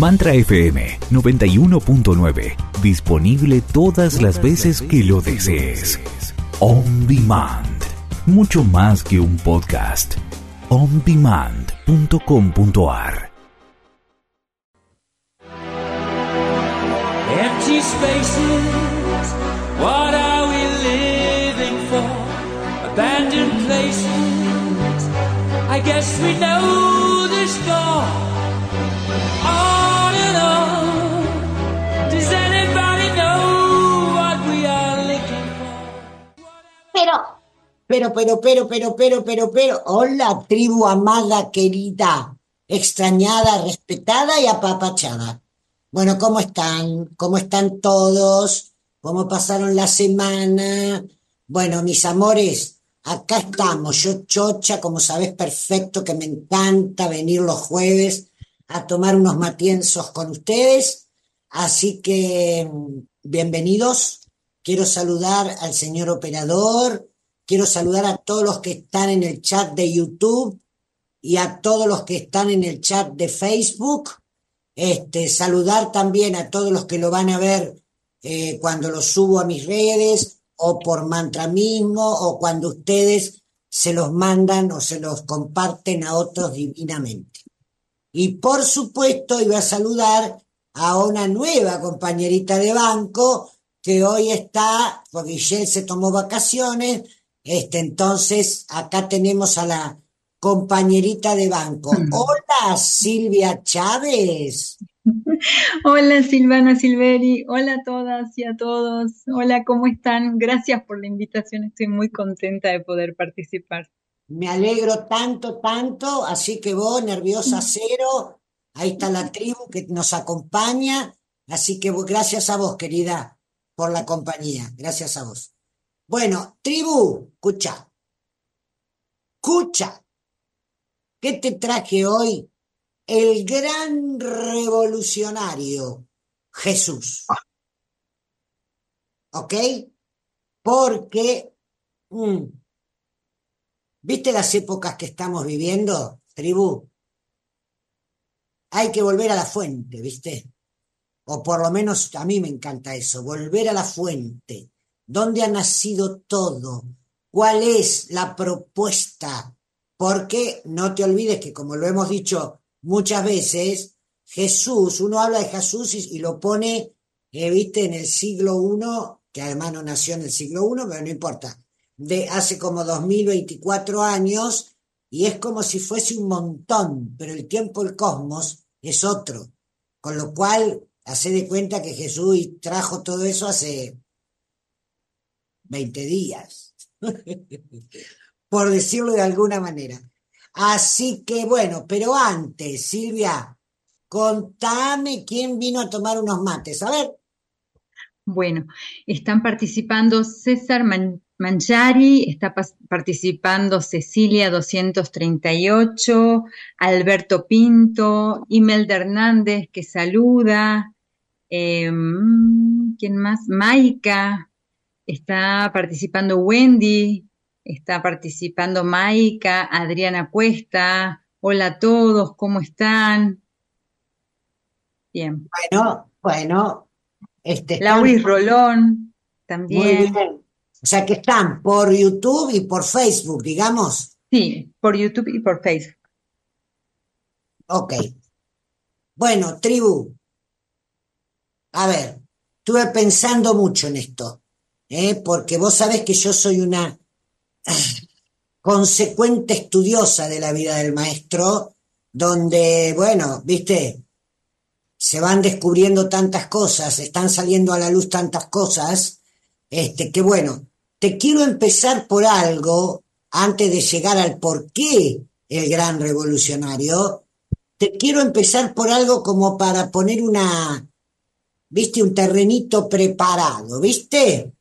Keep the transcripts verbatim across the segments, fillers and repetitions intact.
Mantra F M noventa y uno punto nueve. Disponible todas las veces que lo desees. On Demand. Mucho más que un podcast. on demand punto com punto a r. Empty spaces, what are we living for? Abandoned places, I guess we know the score. On and on, does anybody know what we are looking for? Pero, pero, pero, pero, pero, pero, pero, pero, hola, tribu amada, querida, extrañada, respetada y apapachada. Bueno, ¿cómo están? ¿Cómo están todos? ¿Cómo pasaron la semana? Bueno, mis amores, acá estamos. Yo chocha, como sabés perfecto, que me encanta venir los jueves a tomar unos matienzos con ustedes. Así que, bienvenidos. Quiero saludar al señor operador. Quiero saludar a todos los que están en el chat de YouTube y a todos los que están en el chat de Facebook. Este, saludar también a todos los que lo van a ver eh, cuando lo subo a mis redes o por Mantra mismo o cuando ustedes se los mandan o se los comparten a otros divinamente. Y por supuesto iba a saludar a una nueva compañerita de banco que hoy está, porque Giselle se tomó vacaciones, este, entonces acá tenemos a la compañerita de banco. Hola, Silvia Chávez. Hola, Silvana Silveri. Hola a todas y a todos. Hola, ¿cómo están? Gracias por la invitación. Estoy muy contenta de poder participar. Me alegro tanto, tanto. Así que vos, nerviosa cero. Ahí está la tribu que nos acompaña. Así que vos, gracias a vos, querida, por la compañía. Gracias a vos. Bueno, tribu, escucha. Escucha. ¿Qué te traje hoy? El gran revolucionario Jesús. ¿Ok? Porque, mm, ¿viste las épocas que estamos viviendo, tribu? Hay que volver a la fuente, ¿viste? O por lo menos a mí me encanta eso, volver a la fuente. ¿Dónde ha nacido todo? ¿Cuál es la propuesta? Porque no te olvides que, como lo hemos dicho muchas veces, Jesús, uno habla de Jesús y, y lo pone, eh, viste, en el siglo primero, que además no nació en el siglo primero, pero no importa, de hace como dos mil veinticuatro años, y es como si fuese un montón, pero el tiempo, el cosmos, es otro. Con lo cual, hacé de cuenta que Jesús trajo todo eso hace veinte días. Por decirlo de alguna manera. Así que bueno, pero antes, Silvia, contame quién vino a tomar unos mates. A ver. Bueno, están participando César Man- Mangiari, está pas- participando Cecilia doscientos treinta y ocho, Alberto Pinto, Imelda Hernández que saluda, eh, ¿quién más? Maika, está participando Wendy, está participando Maika, Adriana Cuesta. Hola a todos, ¿cómo están? Bien. Bueno, bueno, este, están Lauris Rolón, muy también. bien. O sea que están por YouTube y por Facebook, digamos. Sí, por YouTube y por Facebook. Ok. Bueno, tribu, a ver, estuve pensando mucho en esto, ¿eh? Porque vos sabés que yo soy una consecuente estudiosa de la vida del maestro, donde, bueno, viste, se van descubriendo tantas cosas, están saliendo a la luz tantas cosas, este, que bueno, te quiero empezar por algo, antes de llegar al por qué el gran revolucionario, te quiero empezar por algo como para poner una, viste, un terrenito preparado, ¿viste?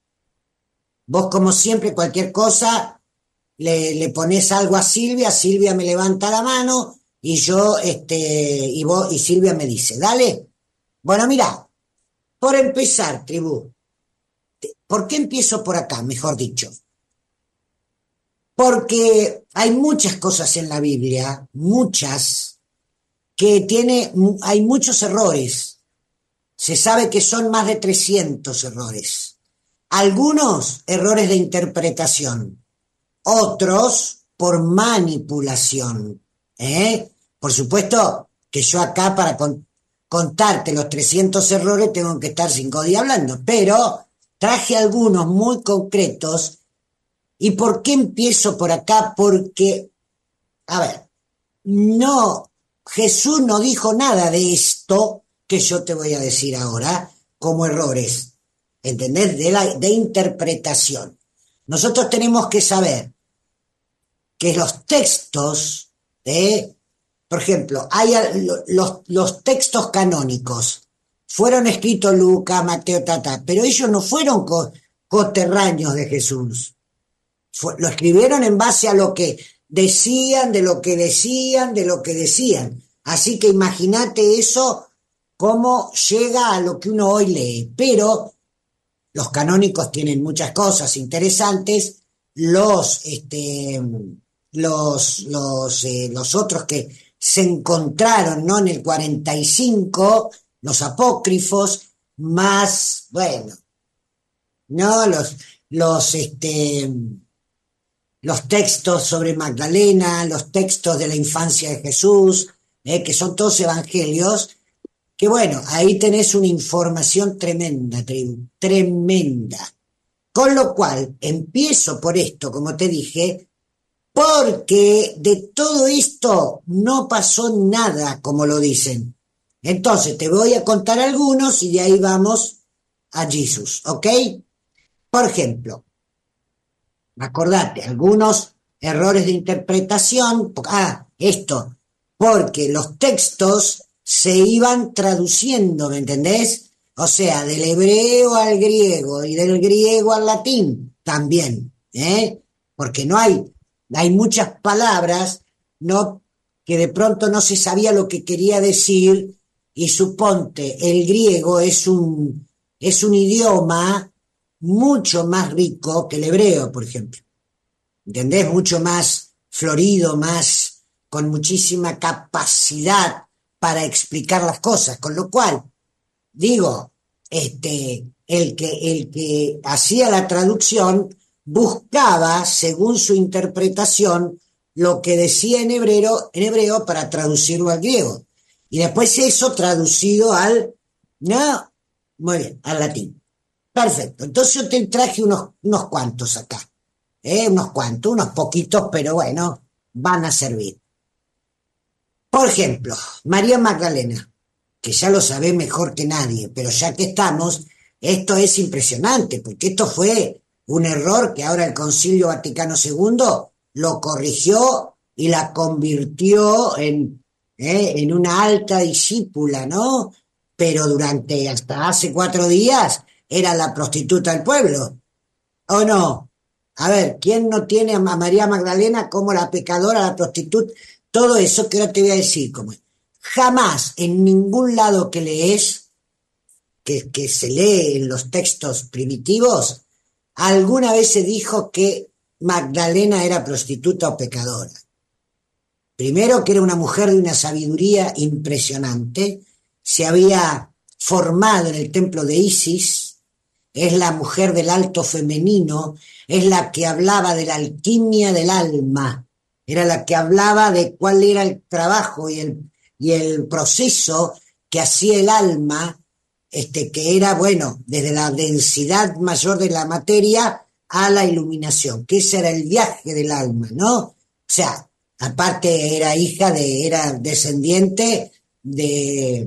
Vos como siempre, cualquier cosa, le, le pones algo a Silvia, Silvia me levanta la mano y yo, este, y vos, y Silvia me dice, dale. Bueno, mira, por empezar, tribu, ¿por qué empiezo por acá, mejor dicho? Porque hay muchas cosas en la Biblia, muchas, que tiene, hay muchos errores. Se sabe que son más de trescientos errores. Algunos errores de interpretación, otros por manipulación. ¿eh? Por supuesto que yo acá para con, contarte los trescientos errores tengo que estar cinco días hablando, pero traje algunos muy concretos. ¿Y por qué empiezo por acá? Porque, a ver, no, Jesús no dijo nada de esto que yo te voy a decir ahora como errores, ¿entendés? De, la, de interpretación. Nosotros tenemos que saber que los textos, ¿eh? por ejemplo, hay los, los textos canónicos, fueron escritos Lucas, Mateo, Tata, pero ellos no fueron co, coterráneos de Jesús. Fue, lo escribieron en base a lo que decían, de lo que decían, de lo que decían. Así que imagínate eso, cómo llega a lo que uno hoy lee. Pero los canónicos tienen muchas cosas interesantes, los, este, los, los, eh, los otros que se encontraron, ¿no? En el cuarenta y cinco, los apócrifos, más, bueno, ¿no? Los, los, este, los textos sobre Magdalena, los textos de la infancia de Jesús, eh, que son todos evangelios, que bueno, ahí tenés una información tremenda, tremenda. Con lo cual, empiezo por esto, como te dije, porque de todo esto no pasó nada, como lo dicen. Entonces, te voy a contar algunos y de ahí vamos a Jesús, ¿ok? Por ejemplo, acordate, algunos errores de interpretación. Ah, esto, porque los textos se iban traduciendo, ¿me entendés? O sea, del hebreo al griego y del griego al latín también, ¿eh? Porque no hay, hay muchas palabras, ¿no? Que de pronto no se sabía lo que quería decir, y suponte, el griego es un, es un idioma mucho más rico que el hebreo, por ejemplo. ¿Entendés? Mucho más florido, más, con muchísima capacidad para explicar las cosas, con lo cual, digo, este, el que, el que hacía la traducción buscaba, según su interpretación, lo que decía en hebreo, en hebreo para traducirlo al griego. Y después eso traducido al, no, muy bien, al latín. Perfecto. Entonces yo te traje unos, unos cuantos acá. ¿eh? Unos cuantos, unos poquitos, pero bueno, van a servir. Por ejemplo, María Magdalena, que ya lo sabe mejor que nadie, pero ya que estamos, esto es impresionante, porque esto fue un error que ahora el Concilio Vaticano segundo lo corrigió y la convirtió en, eh, en una alta discípula, ¿no? Pero durante hasta hace cuatro días era la prostituta del pueblo, ¿o no? A ver, ¿quién no tiene a María Magdalena como la pecadora, la prostituta? Todo eso que ahora te voy a decir, como es. Jamás en ningún lado que lees, que, que se lee en los textos primitivos, alguna vez se dijo que Magdalena era prostituta o pecadora. Primero, que era una mujer de una sabiduría impresionante, se había formado en el templo de Isis, es la mujer del alto femenino, es la que hablaba de la alquimia del alma, era la que hablaba de cuál era el trabajo y el, y el proceso que hacía el alma, este, que era, bueno, desde la densidad mayor de la materia a la iluminación, que ese era el viaje del alma, ¿no? O sea, aparte era hija de, era descendiente de,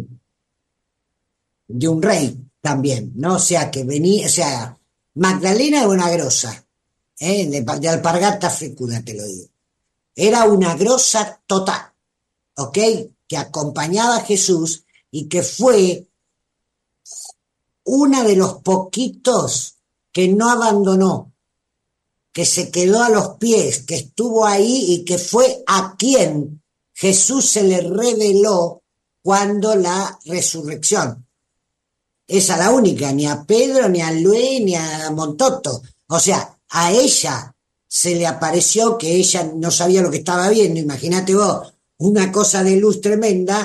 de un rey también, ¿no? O sea, que venía, o sea, Magdalena era una grosa, ¿eh? de, de alpargata fecuda, te lo digo. Era una grosa total, ¿ok? Que acompañaba a Jesús y que fue una de los poquitos que no abandonó, que se quedó a los pies, que estuvo ahí y que fue a quien Jesús se le reveló cuando la resurrección. Esa la única, ni a Pedro, ni a Luis, ni a Montoto. O sea, a ella se le apareció, que ella no sabía lo que estaba viendo. Imagínate vos, una cosa de luz tremenda,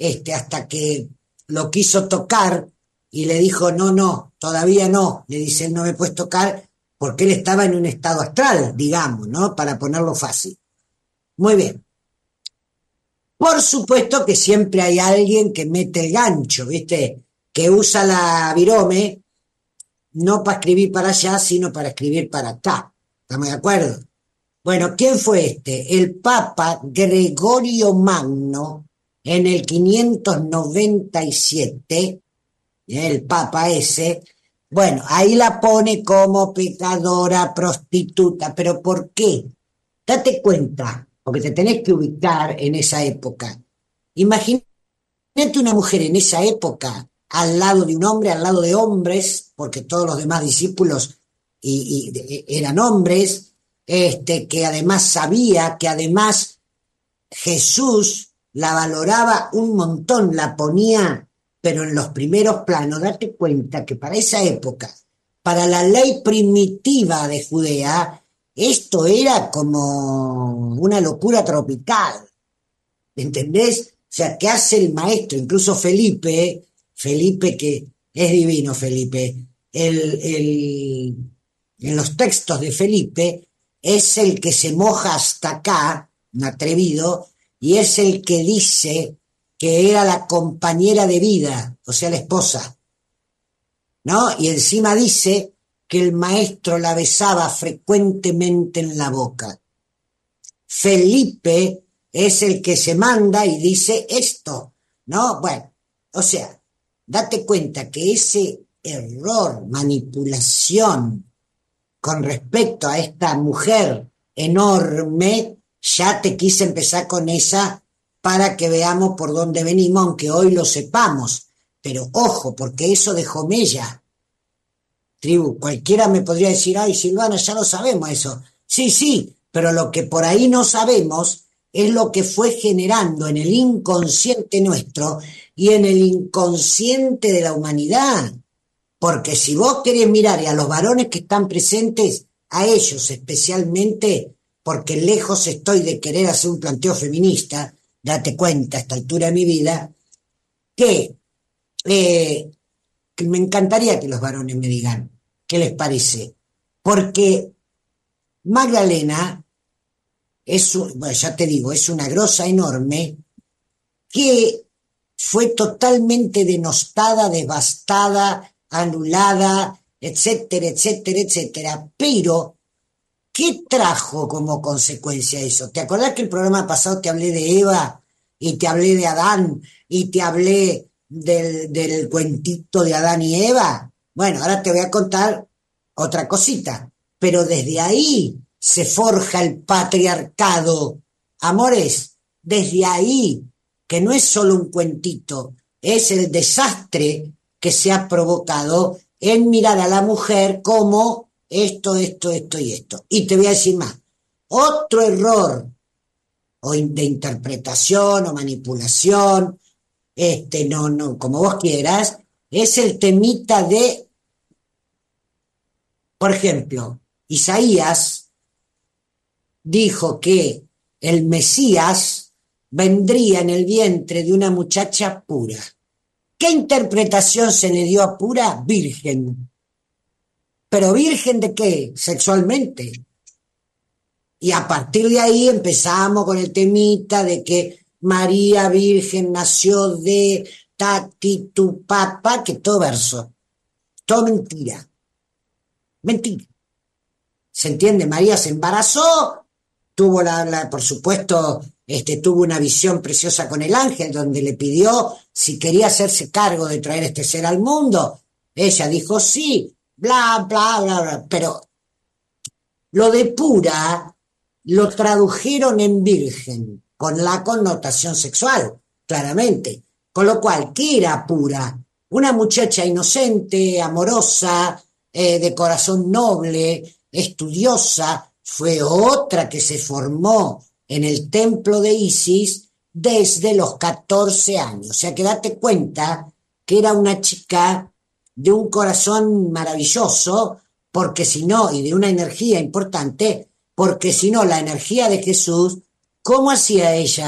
este, hasta que lo quiso tocar y le dijo, no, no, todavía no. Le dice, no me puedes tocar porque él estaba en un estado astral, digamos, ¿no? Para ponerlo fácil. Muy bien. Por supuesto que siempre hay alguien que mete el gancho, ¿viste? Que usa la virome no para escribir para allá, sino para escribir para acá. ¿Estamos de acuerdo? Bueno, ¿quién fue este? El Papa Gregorio Magno, en el quinientos noventa y siete, el Papa ese, bueno, ahí la pone como pecadora, prostituta, pero ¿por qué? Date cuenta, porque te tenés que ubicar en esa época. Imagínate una mujer en esa época, al lado de un hombre, al lado de hombres, porque todos los demás discípulos y, y, eran hombres, este, que además sabía, que además Jesús la valoraba un montón, la ponía, pero en los primeros planos. Date cuenta que para esa época, para la ley primitiva de Judea, esto era como una locura tropical, ¿entendés? O sea, ¿qué hace el maestro? Incluso Felipe, Felipe que es divino Felipe, el, el, en los textos de Felipe es el que se moja hasta acá, un atrevido, y es el que dice que era la compañera de vida, o sea, la esposa, ¿no? Y encima dice que el maestro la besaba frecuentemente en la boca. Felipe es el que se manda y dice esto, ¿no? Bueno, o sea, date cuenta que ese error, manipulación con respecto a esta mujer enorme, ya te quise empezar con esa para que veamos por dónde venimos, aunque hoy lo sepamos. Pero ojo, porque eso dejó mella. Tribu, cualquiera me podría decir, ay, Silvana, ya lo sabemos eso. Sí, sí, pero lo que por ahí no sabemos es lo que fue generando en el inconsciente nuestro y en el inconsciente de la humanidad. Porque si vos querés mirar y a los varones que están presentes, a ellos especialmente, porque lejos estoy de querer hacer un planteo feminista, date cuenta a esta altura de mi vida, que, eh, que me encantaría que los varones me digan qué les parece. Porque Magdalena es, un, bueno, ya te digo, es una grosa enorme que fue totalmente denostada, devastada, anulada, etcétera, etcétera, etcétera. Pero, ¿qué trajo como consecuencia eso? ¿Te acordás que el programa pasado te hablé de Eva y te hablé de Adán y te hablé del, del cuentito de Adán y Eva? Bueno, ahora te voy a contar otra cosita. Pero desde ahí se forja el patriarcado. Amores, desde ahí, que no es solo un cuentito, es el desastre que se ha provocado en mirar a la mujer como esto, esto, esto y esto. Y te voy a decir más. Otro error o de interpretación o manipulación, este, no, no, como vos quieras, es el temita de, por ejemplo, Isaías dijo que el Mesías vendría en el vientre de una muchacha pura. ¿Qué interpretación se le dio a pura? Virgen. ¿Pero virgen de qué? Sexualmente. Y a partir de ahí empezamos con el temita de que María Virgen nació de tati tu papá, que todo verso. Todo mentira. Mentira. ¿Se entiende? María se embarazó, tuvo la, la por supuesto, este, tuvo una visión preciosa con el ángel donde le pidió si quería hacerse cargo de traer este ser al mundo. Ella dijo sí, bla, bla, bla, bla. Pero lo de pura lo tradujeron en virgen, con la connotación sexual, claramente. Con lo cual, ¿qué era pura? Una muchacha inocente, amorosa, eh, de corazón noble, estudiosa. Fue otra que se formó en el templo de Isis desde los catorce años. O sea, que date cuenta que era una chica de un corazón maravilloso, porque si no, y de una energía importante, porque si no, la energía de Jesús, ¿cómo hacía ella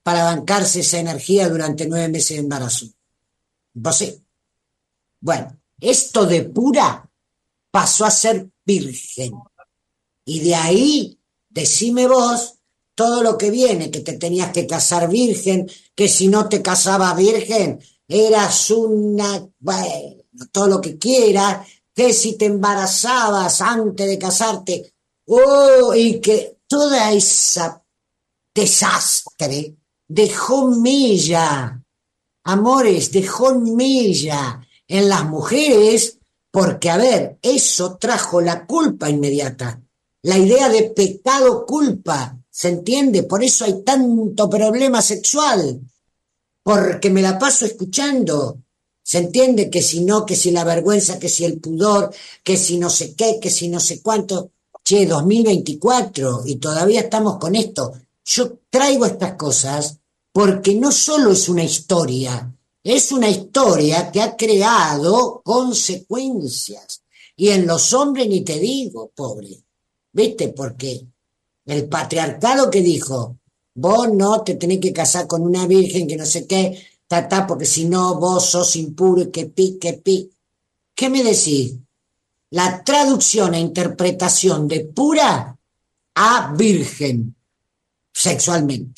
para bancarse esa energía durante nueve meses de embarazo? Imposible. Bueno, esto de pura pasó a ser virgen. Y de ahí, decime vos, todo lo que viene, que te tenías que casar virgen, que si no te casabas virgen, eras una, bueno, todo lo que quieras, que si te embarazabas antes de casarte, oh, y que toda esa desastre dejó mella, amores, dejó mella en las mujeres, porque, a ver, eso trajo la culpa inmediata, la idea de pecado-culpa, ¿se entiende? Por eso hay tanto problema sexual, porque me la paso escuchando, ¿se entiende? Que si no, que si la vergüenza, que si el pudor, que si no sé qué, que si no sé cuánto. Che, dos mil veinticuatro y todavía estamos con esto. Yo traigo estas cosas porque no solo es una historia, es una historia que ha creado consecuencias. Y en los hombres ni te digo, pobre. ¿Viste? Porque el patriarcado que dijo, vos no te tenés que casar con una virgen que no sé qué, tatá, porque si no vos sos impuro y que pi, que pi. ¿Qué me decís? La traducción e interpretación de pura a virgen sexualmente.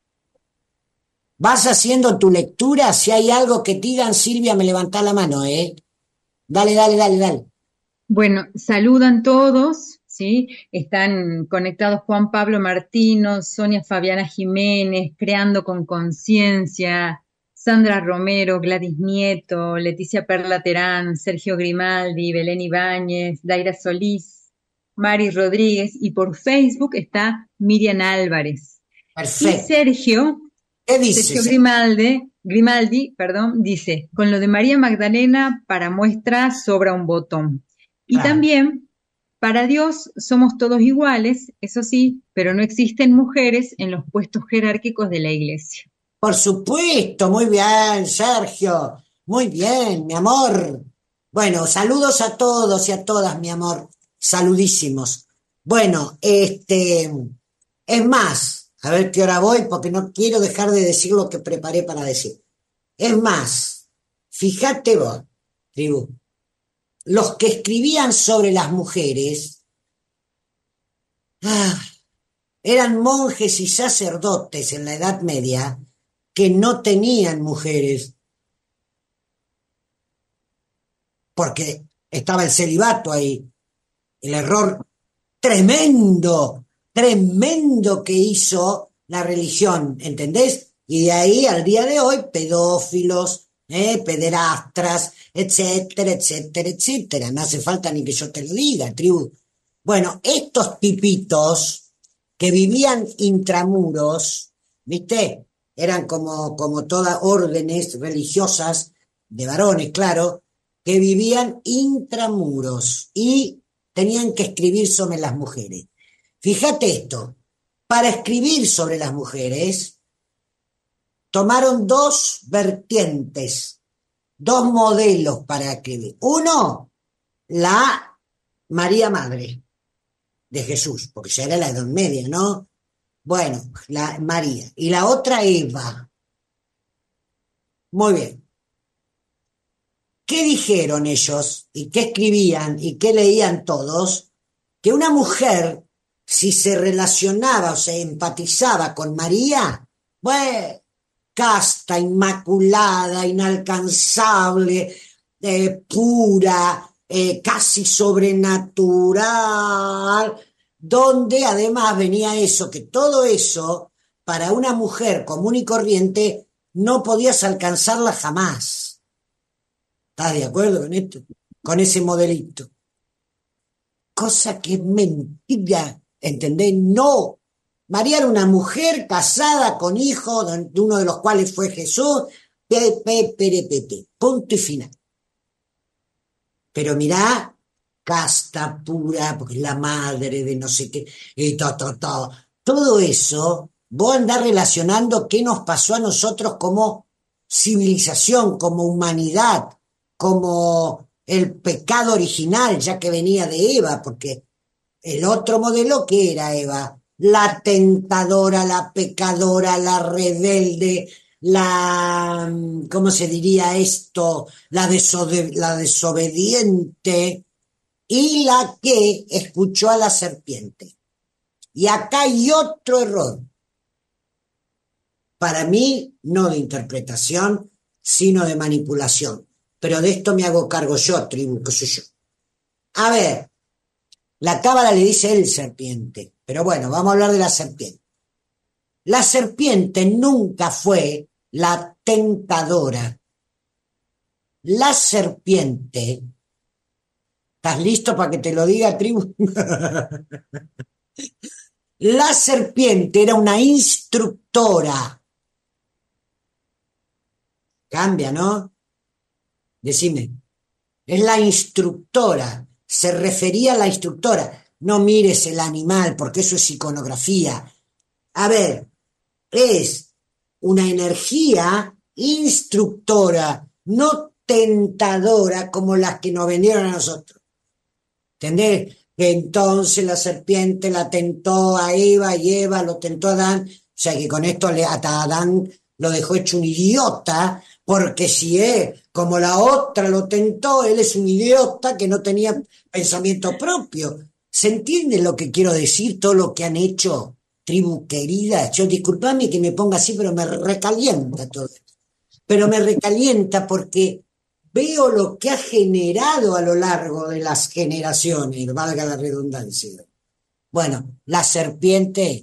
Vas haciendo tu lectura, si hay algo que te digan, Silvia, me levantá la mano, ¿eh? Dale, dale, dale, dale. Bueno, saludan todos, ¿sí? Están conectados Juan Pablo Martino, Sonia Fabiana Jiménez, Creando con Conciencia, Sandra Romero, Gladys Nieto, Leticia Perla Terán, Sergio Grimaldi, Belén Ibáñez, Daira Solís, Mari Rodríguez, y por Facebook está Miriam Álvarez. Y Perfecto. Sergio, ¿Qué dices? Sergio Grimaldi, Grimaldi, perdón, dice, con lo de María Magdalena para muestra sobra un botón. Y Claro. también, para Dios somos todos iguales, eso sí, pero no existen mujeres en los puestos jerárquicos de la iglesia. Por supuesto, muy bien, Sergio. Muy bien, mi amor. Bueno, saludos a todos y a todas, mi amor. Saludísimos. Bueno, este, es más, a ver qué hora voy, porque no quiero dejar de decir lo que preparé para decir. Es más, fíjate vos, tribu, los que escribían sobre las mujeres, ah, eran monjes y sacerdotes en la Edad Media que no tenían mujeres, porque estaba el celibato ahí, el error tremendo, tremendo que hizo la religión, ¿entendés? Y de ahí al día de hoy, pedófilos, eh, pederastras, etcétera, etcétera, etcétera. No hace falta ni que yo te lo diga, tribu. Bueno, estos pipitos que vivían intramuros, ¿viste? Eran como, como todas órdenes religiosas de varones, claro, que vivían intramuros y tenían que escribir sobre las mujeres. Fíjate esto, para escribir sobre las mujeres tomaron dos vertientes, dos modelos para escribir. Uno, la María Madre de Jesús, porque ya era la Edad Media, ¿no? Bueno, la María. Y la otra, Eva. Muy bien. ¿Qué dijeron ellos? ¿Y qué escribían? ¿Y qué leían todos? Que una mujer, si se relacionaba o se empatizaba con María, bueno, casta, inmaculada, inalcanzable, eh, pura, eh, casi sobrenatural, donde además venía eso, que todo eso, para una mujer común y corriente, no podías alcanzarla jamás. ¿Estás de acuerdo con esto? Con ese modelito. Cosa que es mentira, ¿entendés? No. María era una mujer casada con hijo, de uno de los cuales fue Jesús, pe, pe, pere, pe, pe, punto y final. Pero mirá, casta, pura, porque es la madre de no sé qué, y todo, todo, todo. Todo eso, vos andás relacionando qué nos pasó a nosotros como civilización, como humanidad, como el pecado original, ya que venía de Eva, porque el otro modelo, ¿qué era Eva? la tentadora, la pecadora, la rebelde, la, ¿cómo se diría esto? La, desode- la desobediente y la que escuchó a la serpiente. Y acá hay otro error. Para mí, no de interpretación, sino de manipulación. Pero de esto me hago cargo yo, tribu, qué sé yo. A ver, la cábala le dice el serpiente, pero bueno, vamos a hablar de la serpiente. La serpiente nunca fue la tentadora. La serpiente, ¿estás listo para que te lo diga, tribu? La serpiente era una instructora. Cambia, ¿no? Decime. Es la instructora. Se refería a la instructora. No mires el animal, porque eso es iconografía. A ver, es una energía instructora, no tentadora como las que nos vendieron a nosotros. ¿Entendés? Que entonces la serpiente la tentó a Eva y Eva lo tentó a Adán. O sea que con esto le, hasta Adán lo dejó hecho un idiota, porque si es como la otra lo tentó, él es un idiota que no tenía pensamiento propio. ¿Se entiende lo que quiero decir? Todo lo que han hecho, tribu querida. Yo disculpame que me ponga así, pero me recalienta todo esto. Pero me recalienta porque veo lo que ha generado a lo largo de las generaciones, valga la redundancia. Bueno, la serpiente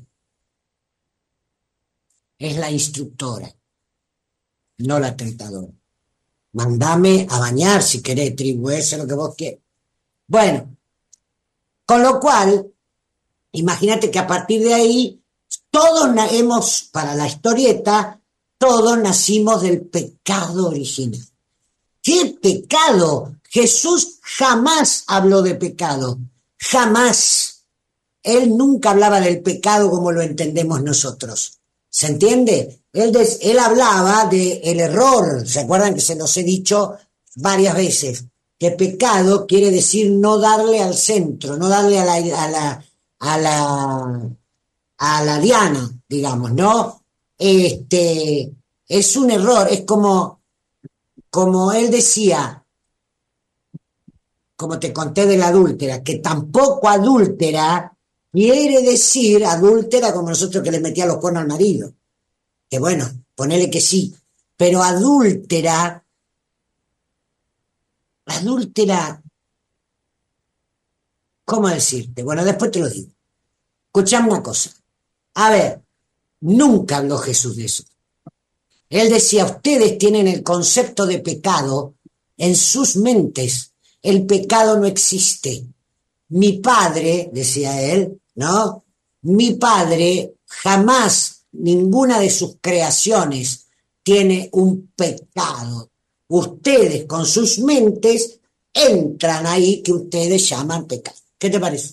es la instructora, no la tentadora. Mandame a bañar si querés, tribu, eso es lo que vos quieres. Bueno, con lo cual, imagínate que a partir de ahí, todos hemos, para la historieta, todos nacimos del pecado original. ¿Qué pecado? Jesús jamás habló de pecado, jamás. Él nunca hablaba del pecado como lo entendemos nosotros. ¿Se entiende? Él, des, él hablaba del error. ¿Se acuerdan que se los he dicho varias veces? Que pecado quiere decir no darle al centro, no darle a la, a la, a la, a la diana, digamos, ¿no? Este, es un error, es como, como él decía, como te conté de la adúltera, que tampoco adúltera quiere decir adúltera como nosotros que le metía los cuernos al marido. Que bueno, ponele que sí, pero adúltera, adúltera, ¿cómo decirte? Bueno, después te lo digo. Escuchame una cosa. A ver, nunca habló Jesús de eso. Él decía, ustedes tienen el concepto de pecado en sus mentes. El pecado no existe. Mi padre, decía él, ¿no? Mi padre jamás, ninguna de sus creaciones tiene un pecado. Ustedes con sus mentes entran ahí que ustedes llaman pecado. ¿Qué te parece?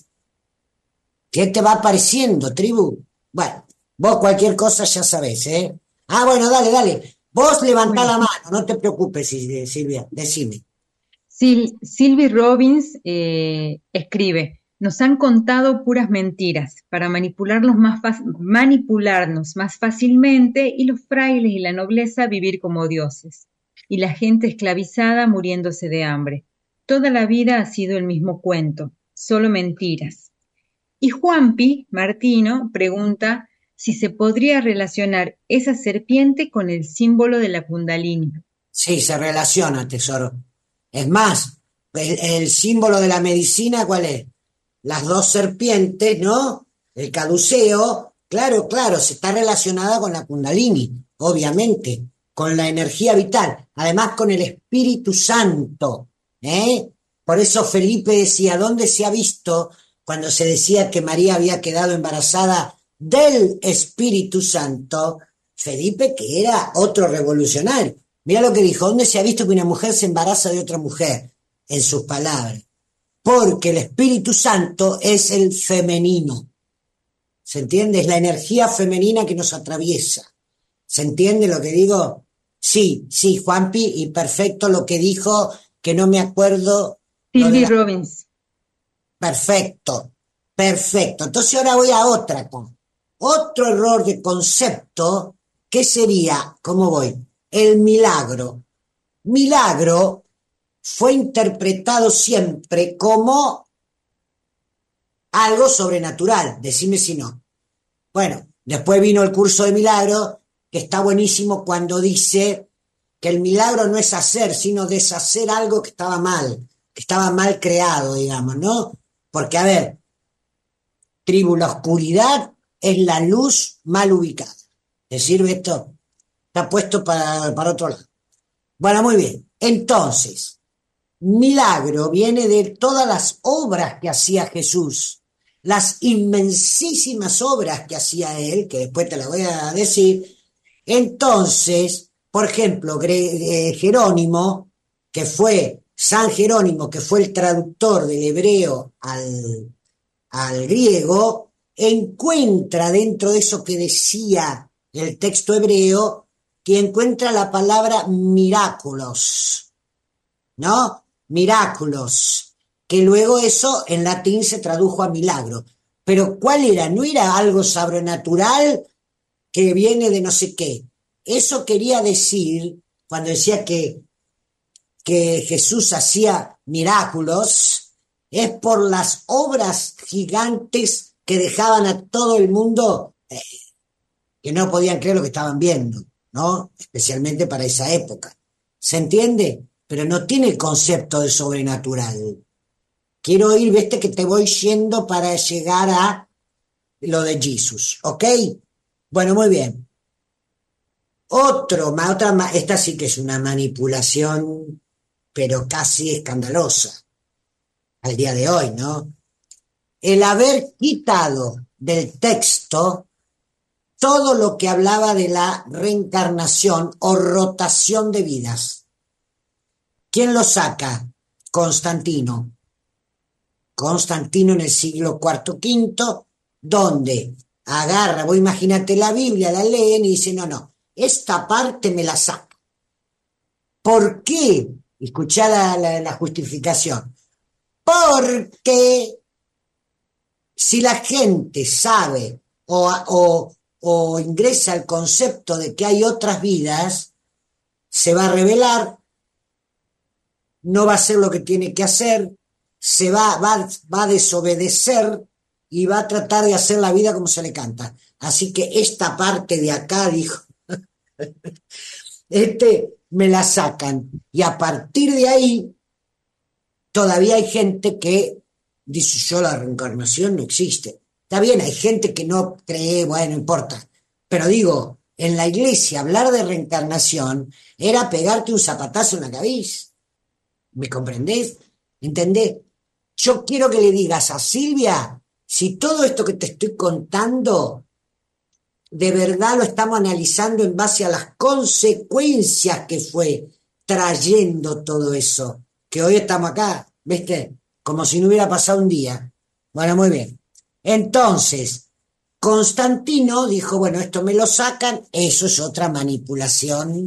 ¿Qué te va pareciendo, tribu? Bueno, vos cualquier cosa ya sabés, ¿eh? Ah, bueno, dale, dale. Vos levantá Bueno, la mano, no te preocupes, Silvia, decime. Sil- Sylvie Robbins eh, escribe, nos han contado puras mentiras para manipularnos más, fa- manipularnos más fácilmente y los frailes y la nobleza vivir como dioses y la gente esclavizada muriéndose de hambre. Toda la vida ha sido el mismo cuento, solo mentiras. Y Juanpi Martino pregunta si se podría relacionar esa serpiente con el símbolo de la Kundalini. Sí, se relaciona, tesoro. Es más, el, el símbolo de la medicina, ¿cuál es? Las dos serpientes, ¿no? El caduceo, claro, claro, se está relacionada con la Kundalini, obviamente, con la energía vital, además con el Espíritu Santo, ¿eh? Por eso Felipe decía, ¿dónde se ha visto cuando se decía que María había quedado embarazada del Espíritu Santo? Felipe, que era otro revolucionario. Mira lo que dijo, ¿dónde se ha visto que una mujer se embaraza de otra mujer? En sus palabras. Porque el Espíritu Santo es el femenino. ¿Se entiende? Es la energía femenina que nos atraviesa. ¿Se entiende lo que digo? Sí, sí, Juanpi, y perfecto lo que dijo, que no me acuerdo. Lo de Sylvie la... Robbins. Perfecto, perfecto. Entonces ahora voy a otra cosa. otro error de concepto que sería, ¿cómo voy? El milagro. Milagro fue interpretado siempre como algo sobrenatural, decime si no. Bueno, después vino el curso de milagro, que está buenísimo cuando dice que el milagro no es hacer, sino deshacer algo que estaba mal, que estaba mal creado, digamos, ¿no? Porque, a ver, tribu, la oscuridad es la luz mal ubicada. ¿Te sirve esto? Está puesto para, para otro lado. Bueno, muy bien. Entonces, milagro viene de todas las obras que hacía Jesús, las inmensísimas obras que hacía él, que después te las voy a decir. Entonces, por ejemplo, Jerónimo, que fue, San Jerónimo, que fue el traductor del hebreo al, al griego, encuentra dentro de eso que decía el texto hebreo, que encuentra la palabra miraculos, ¿no? Miraculos, que luego eso en latín se tradujo a milagro. Pero ¿cuál era? No era algo sobrenatural que viene de no sé qué. Eso quería decir, cuando decía que, que Jesús hacía milagros, es por las obras gigantes que dejaban a todo el mundo eh, que no podían creer lo que estaban viendo, ¿no? Especialmente para esa época. ¿Se entiende? Pero no tiene el concepto de sobrenatural. Quiero ir, viste que te voy yendo para llegar a lo de Jesús, ¿ok? Bueno, muy bien. Otro, otra, esta sí que es una manipulación, pero casi escandalosa, al día de hoy, ¿no? El haber quitado del texto todo lo que hablaba de la reencarnación o rotación de vidas. ¿Quién lo saca? Constantino. Constantino en el siglo cuarto, quinto, donde agarra, vos imagínate la Biblia, la leen y dice, no, no, esta parte me la saca. ¿Por qué? Escuchá la, la, la justificación. Porque si la gente sabe o, o, o ingresa al concepto de que hay otras vidas, se va a rebelar, no va a hacer lo que tiene que hacer, se va, va, va a desobedecer y va a tratar de hacer la vida como se le canta. Así que esta parte de acá, dijo, este me la sacan. Y a partir de ahí, todavía hay gente que dice, yo la reencarnación no existe. Está bien, hay gente que no cree, bueno, no importa. Pero digo, en la iglesia hablar de reencarnación era pegarte un zapatazo en la cabeza. ¿Me comprendés? ¿Entendés? Yo quiero que le digas a Silvia, si todo esto que te estoy contando, de verdad lo estamos analizando en base a las consecuencias que fue trayendo todo eso, que hoy estamos acá, ¿viste? Como si no hubiera pasado un día. Bueno, muy bien. Entonces, Constantino dijo, bueno, esto me lo sacan, eso es otra manipulación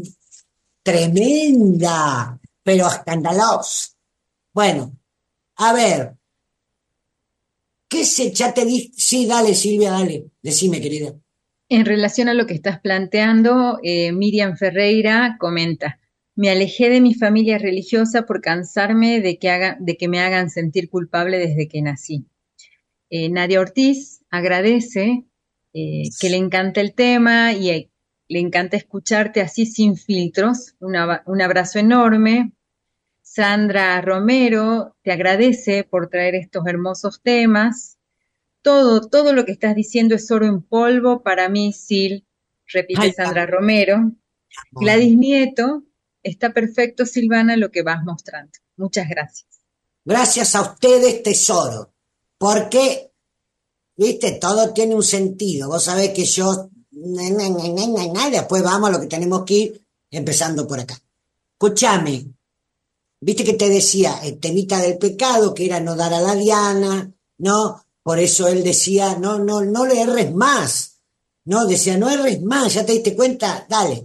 tremenda, pero escandalosa. Bueno, a ver, ¿qué se ya te di? Sí, dale, Silvia, dale, decime, querida. En relación a lo que estás planteando, eh, Miriam Ferreira comenta, me alejé de mi familia religiosa por cansarme de que, haga, de que me hagan sentir culpable desde que nací. Eh, Nadia Ortiz agradece eh, que le encanta el tema y eh, le encanta escucharte así sin filtros. Una, un abrazo enorme. Sandra Romero te agradece por traer estos hermosos temas. Todo, todo lo que estás diciendo es oro en polvo para mí, Sil, repite Ay, Sandra Romero. Gladys Nieto, está perfecto, Silvana, lo que vas mostrando. Muchas gracias. Gracias a ustedes, tesoro, porque, viste, todo tiene un sentido. Vos sabés que yo, na, na, na, na, na, después vamos a lo que tenemos que ir, empezando por acá. Escúchame. Viste que te decía, el temita del pecado, que era no dar a la diana, ¿no? Por eso él decía, no, no, no le erres más, ¿no? Decía, no erres más, ¿ya te diste cuenta? Dale.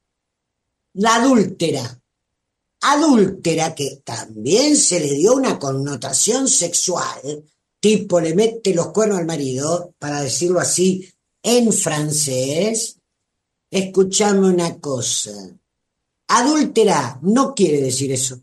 La adúltera. Adúltera, que también se le dio una connotación sexual, tipo le mete los cuernos al marido, para decirlo así, en francés, escúchame una cosa. Adúltera no quiere decir eso.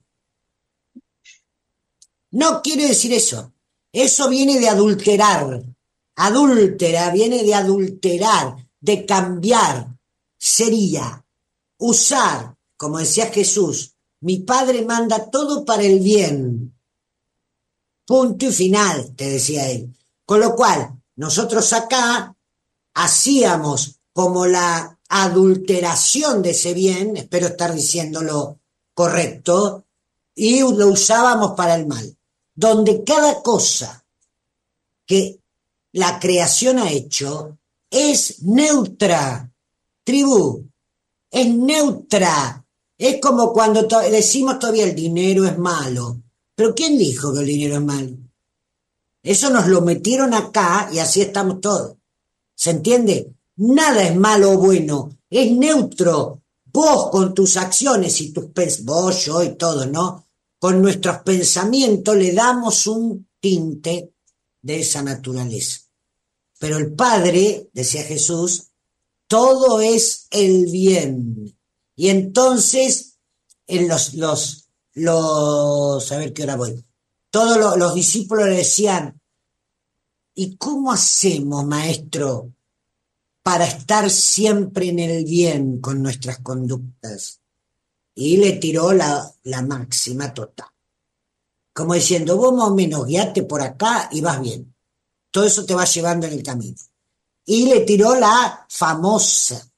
No quiere decir eso. Eso viene de adulterar. Adúltera viene de adulterar, de cambiar. Sería usar, como decía Jesús, mi Padre manda todo para el bien. Punto y final, te decía él. Con lo cual, nosotros acá hacíamos como la adulteración de ese bien, espero estar diciéndolo correcto, y lo usábamos para el mal. Donde cada cosa que la creación ha hecho es neutra, tribu, es neutra. Es como cuando to- decimos todavía el dinero es malo. ¿Pero quién dijo que el dinero es malo? Eso nos lo metieron acá y así estamos todos. ¿Se entiende? Nada es malo o bueno, es neutro. Vos con tus acciones y tus pens- vos, yo y todos, ¿no? Con nuestros pensamientos le damos un tinte de esa naturaleza. Pero el Padre, decía Jesús, todo es el bien. Y entonces, en los, los, los, a ver qué hora voy, todos los, los discípulos le decían, ¿y cómo hacemos, maestro, para estar siempre en el bien con nuestras conductas? Y le tiró la, la máxima total. Como diciendo, vos más o menos guiate por acá y vas bien. Todo eso te va llevando en el camino. Y le tiró la famosa.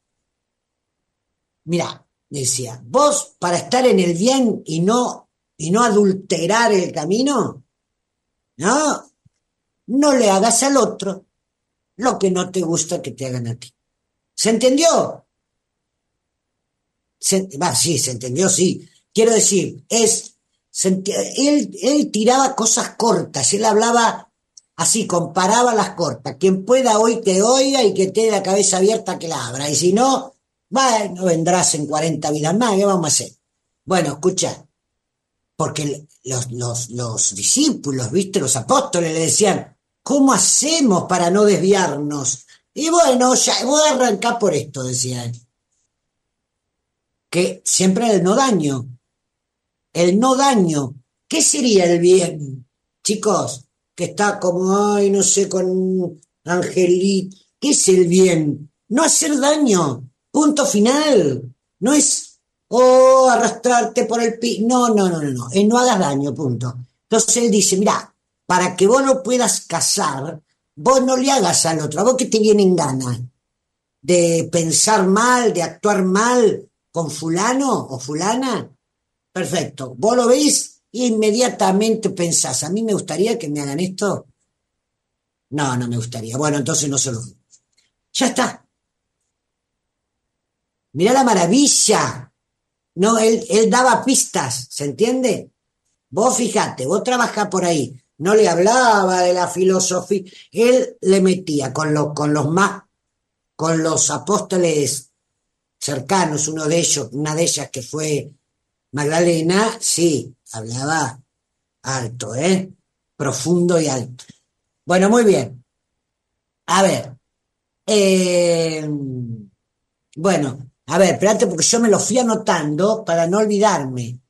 Mirá, decía, vos para estar en el bien y no, y no adulterar el camino, no, no le hagas al otro lo que no te gusta que te hagan a ti. ¿Se entendió? Se, va, sí, se entendió, sí. Quiero decir, es, se enti- él, él tiraba cosas cortas, él hablaba así, comparaba las cortas. Quien pueda hoy que oiga y que tenga la cabeza abierta que la abra. Y si no, bueno, vendrás en cuarenta vidas más, ¿qué vamos a hacer? Bueno, escucha, porque los, los, los discípulos, ¿viste? Los apóstoles le decían, ¿cómo hacemos para no desviarnos? Y bueno, ya voy a arrancar por esto, decía él. Que siempre el no daño, el no daño. ¿Qué sería el bien? Chicos, que está como, ay, no sé, con Angelito. ¿Qué es el bien? No hacer daño. Punto final. No es, oh, arrastrarte por el pi. No, no, no, no, no. Eh, no hagas daño, punto. Entonces él dice, mira, para que vos no puedas cazar, vos no le hagas al otro. A vos que te vienen ganas de pensar mal, de actuar mal con fulano o fulana, perfecto. Vos lo veis e inmediatamente pensás, a mí me gustaría que me hagan esto. No, no me gustaría. Bueno, entonces no se lo. Ya está. Mirá la maravilla. No, él, él daba pistas, ¿se entiende? Vos fijate, vos trabajás por ahí. No le hablaba de la filosofía. Él le metía con los, con los más, con los apóstoles cercanos, uno de ellos, una de ellas que fue Magdalena, sí, hablaba alto, ¿eh? Profundo y alto. Bueno, muy bien. A ver, eh, bueno, a ver, espérate porque yo me lo fui anotando para no olvidarme.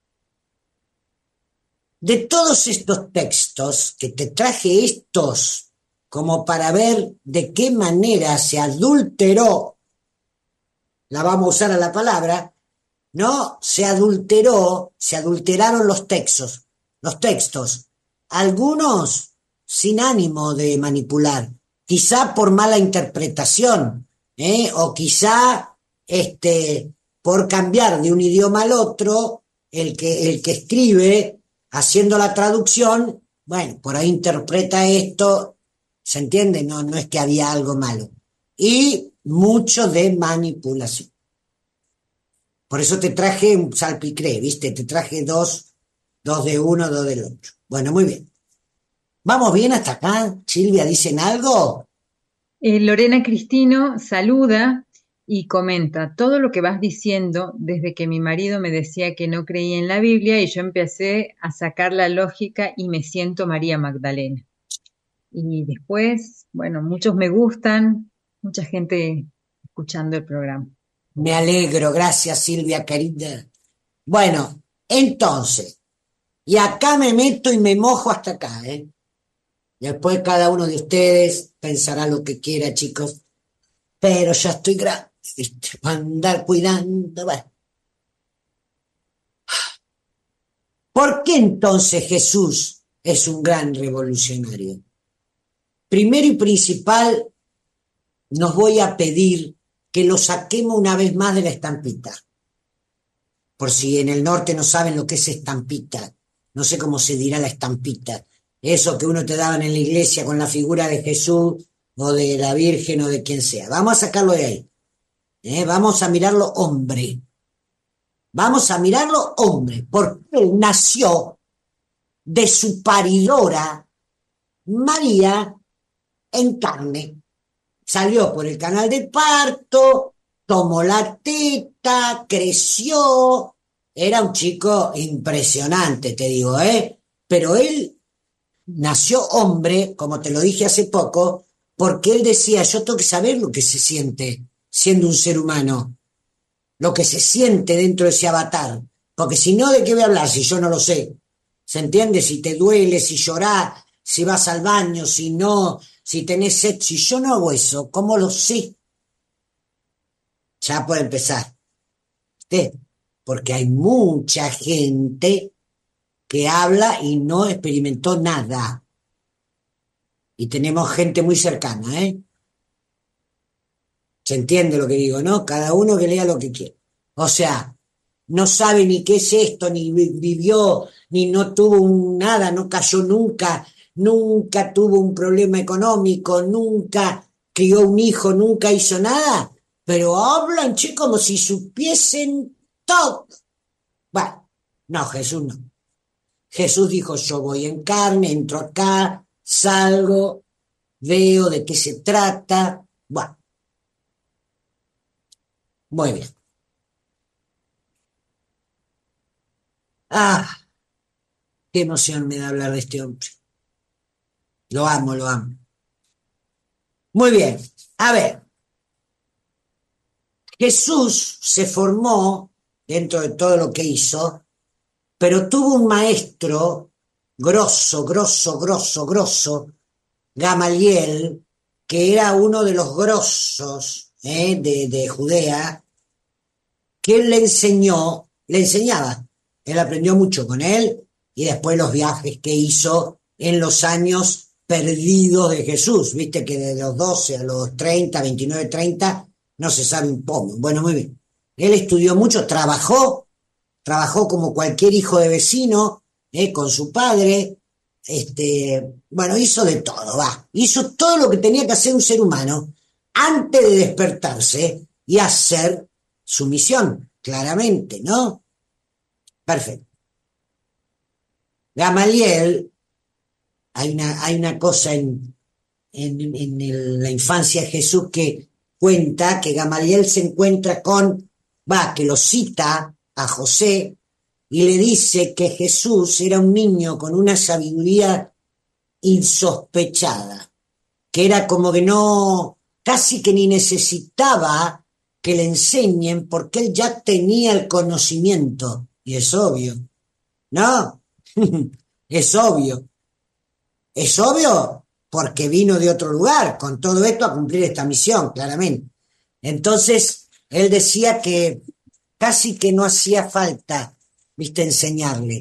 De todos estos textos, que te traje estos como para ver de qué manera se adulteró, la vamos a usar a la palabra, ¿no? Se adulteró, se adulteraron los textos, los textos, algunos sin ánimo de manipular, quizá por mala interpretación, ¿eh? O quizá este, por cambiar de un idioma al otro, el que, el que escribe, haciendo la traducción, bueno, por ahí interpreta esto, ¿se entiende? No, no es que había algo malo. Y mucho de manipulación. Por eso te traje un salpicré, ¿viste? Te traje dos, dos de uno, dos del otro. Bueno, muy bien. ¿Vamos bien hasta acá? Silvia, ¿dicen algo? Eh, Lorena Cristino saluda y comenta todo lo que vas diciendo desde que mi marido me decía que no creía en la Biblia y yo empecé a sacar la lógica y me siento María Magdalena. Y después, bueno, muchos me gustan, mucha gente escuchando el programa. Me alegro, gracias Silvia, querida. Bueno, entonces, y acá me meto y me mojo hasta acá, ¿eh? Después cada uno de ustedes pensará lo que quiera, chicos, pero ya estoy grande, ¿viste? Para andar cuidando, bueno. ¿Por qué entonces Jesús es un gran revolucionario? Primero y principal, nos voy a pedir que lo saquemos una vez más de la estampita. Por si en el norte no saben lo que es estampita, no sé cómo se dirá la estampita. Eso que uno te daban en la iglesia con la figura de Jesús o de la Virgen o de quien sea. Vamos a sacarlo de ahí. ¿Eh? Vamos a mirarlo hombre. Vamos a mirarlo hombre, porque él nació de su paridora María en carne. Salió por el canal de parto, tomó la teta, creció. Era un chico impresionante, te digo, ¿eh? Pero él nació hombre, como te lo dije hace poco, porque él decía, yo tengo que saber lo que se siente siendo un ser humano, lo que se siente dentro de ese avatar, porque si no, ¿de qué voy a hablar si yo no lo sé? ¿Se entiende? Si te duele, si llorás, si vas al baño, si no, si tenés sed, si yo no hago eso, ¿cómo lo sé? Ya puede empezar. ¿Usted? Porque hay mucha gente que habla y no experimentó nada. Y tenemos gente muy cercana, ¿eh? Se entiende lo que digo, ¿no? Cada uno que lea lo que quiere. O sea, no sabe ni qué es esto, ni vivió, ni no tuvo un nada, no cayó nunca, nunca tuvo un problema económico, nunca crió un hijo, nunca hizo nada, pero hablan, che, como si supiesen todo. Bueno, no, Jesús no. Jesús dijo, yo voy en carne, entro acá, salgo, veo de qué se trata. Bueno, muy bien. Ah, qué emoción me da hablar de este hombre. Lo amo, lo amo. Muy bien, a ver. Jesús se formó dentro de todo lo que hizo, pero tuvo un maestro grosso, grosso, grosso, grosso, Gamaliel, que era uno de los grosos ¿eh? de, de Judea, que él le enseñó, le enseñaba. Él aprendió mucho con él y después los viajes que hizo en los años perdidos de Jesús. Viste que de los doce a los treinta, veintinueve, treinta, no se sabe un poco. Bueno, muy bien. Él estudió mucho, trabajó, trabajó como cualquier hijo de vecino, eh, con su padre, este, bueno, hizo de todo, va. Hizo todo lo que tenía que hacer un ser humano antes de despertarse y hacer su misión, claramente, ¿no? Perfecto. Gamaliel, hay una, hay una cosa en, en, en el, la infancia de Jesús que cuenta que Gamaliel se encuentra con, va, que lo cita a José y le dice que Jesús era un niño con una sabiduría insospechada, que era como que no, casi que ni necesitaba que le enseñen porque él ya tenía el conocimiento, y es obvio, ¿no? Es obvio. Es obvio porque vino de otro lugar con todo esto a cumplir esta misión, claramente. Entonces, él decía que casi que no hacía falta, viste, enseñarle.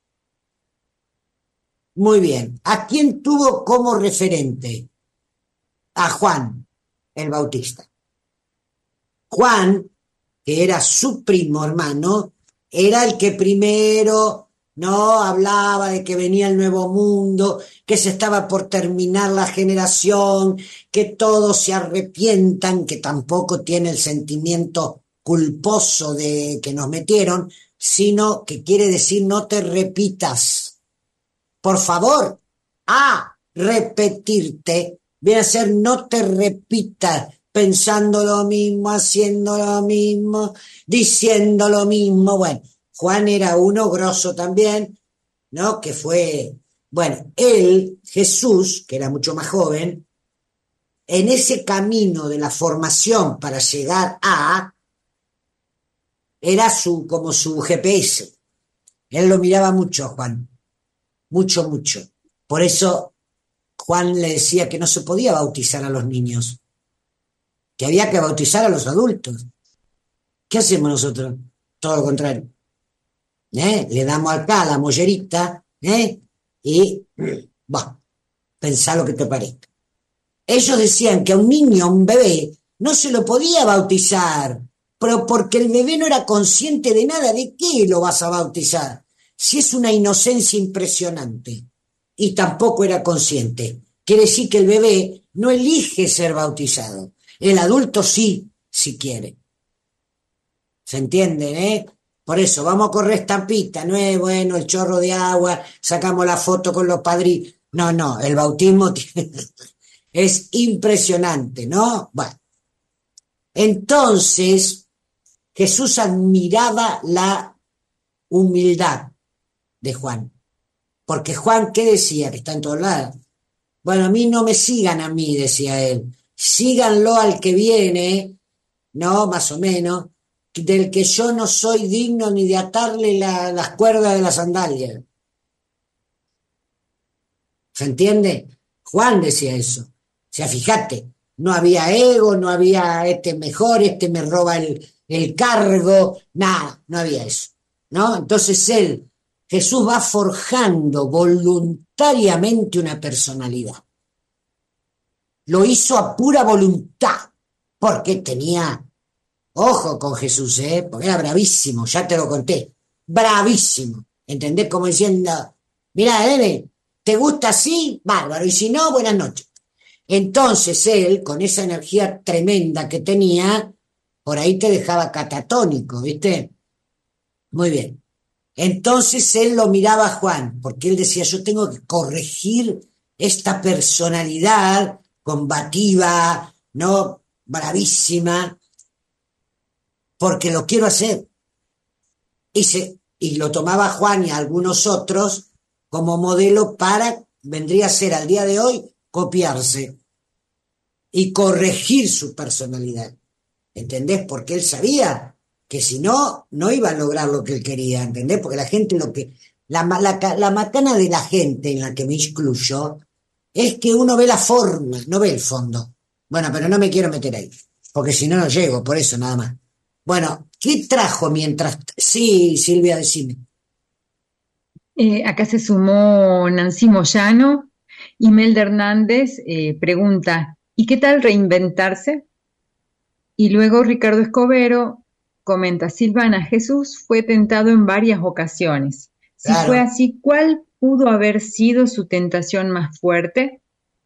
Muy bien. ¿A quién tuvo como referente? A Juan el Bautista. Juan, que era su primo hermano, era el que primero no hablaba de que venía el nuevo mundo, que se estaba por terminar la generación, que todos se arrepientan, que tampoco tiene el sentimiento culposo de que nos metieron, sino que quiere decir no te repitas. Por favor, a repetirte viene a ser no te repitas, pensando lo mismo, haciendo lo mismo, diciendo lo mismo. Bueno, Juan era uno grosso también, ¿no? Que fue, bueno, él, Jesús, que era mucho más joven, en ese camino de la formación para llegar a, era su, como su G P S. Él lo miraba mucho, Juan, mucho, mucho. Por eso Juan le decía que no se podía bautizar a los niños, que había que bautizar a los adultos. ¿Qué hacemos nosotros? Todo lo contrario. ¿Eh? Le damos acá la mollerita, ¿eh? Y, bueno, pensá lo que te parezca. Ellos decían que a un niño, a un bebé, no se lo podía bautizar, pero porque el bebé no era consciente de nada. ¿De qué lo vas a bautizar? Si es una inocencia impresionante. Y tampoco era consciente. Quiere decir que el bebé no elige ser bautizado. El adulto sí, si quiere. ¿Se entiende, eh? Por eso, vamos a correr estampita, no es bueno el chorro de agua, sacamos la foto con los padrinos. No, no, el bautismo tiene... es impresionante, ¿no? Bueno, entonces Jesús admiraba la humildad de Juan, porque Juan, ¿qué decía? Que está en todos lados. Bueno, a mí no me sigan a mí, decía él, síganlo al que viene, ¿no? Más o menos, del que yo no soy digno ni de atarle la, las cuerdas de las sandalias. ¿Se entiende? Juan decía eso. O sea, fíjate, no había ego, no había este mejor, este me roba el, el cargo, nada, no había eso, ¿no? Entonces él, Jesús va forjando voluntariamente una personalidad. Lo hizo a pura voluntad, porque tenía, ojo con Jesús, ¿eh? Porque era bravísimo, ya te lo conté, bravísimo, ¿entendés? Como diciendo, mirá, nene, ¿te gusta así? Bárbaro, y si no, buenas noches. Entonces él, con esa energía tremenda que tenía, por ahí te dejaba catatónico, ¿viste? Muy bien. Entonces él lo miraba a Juan, porque él decía, yo tengo que corregir esta personalidad combativa, ¿no? Bravísima, porque lo quiero hacer. Y, se, y lo tomaba Juan y algunos otros como modelo para, vendría a ser al día de hoy, copiarse y corregir su personalidad. ¿Entendés? Porque él sabía que si no, no iba a lograr lo que él quería, ¿entendés? Porque la gente lo que... La, la, la macana de la gente en la que me incluyo es que uno ve la forma, no ve el fondo. Bueno, pero no me quiero meter ahí, porque si no, no llego, por eso nada más. Bueno, ¿qué trajo mientras...? Sí, Silvia, decime. Eh, acá se sumó Nancy Moyano. Imelda Hernández eh, pregunta, ¿y qué tal reinventarse? Y luego Ricardo Escobero comenta, Silvana, Jesús fue tentado en varias ocasiones. Si Claro. fue así, ¿cuál pudo haber sido su tentación más fuerte?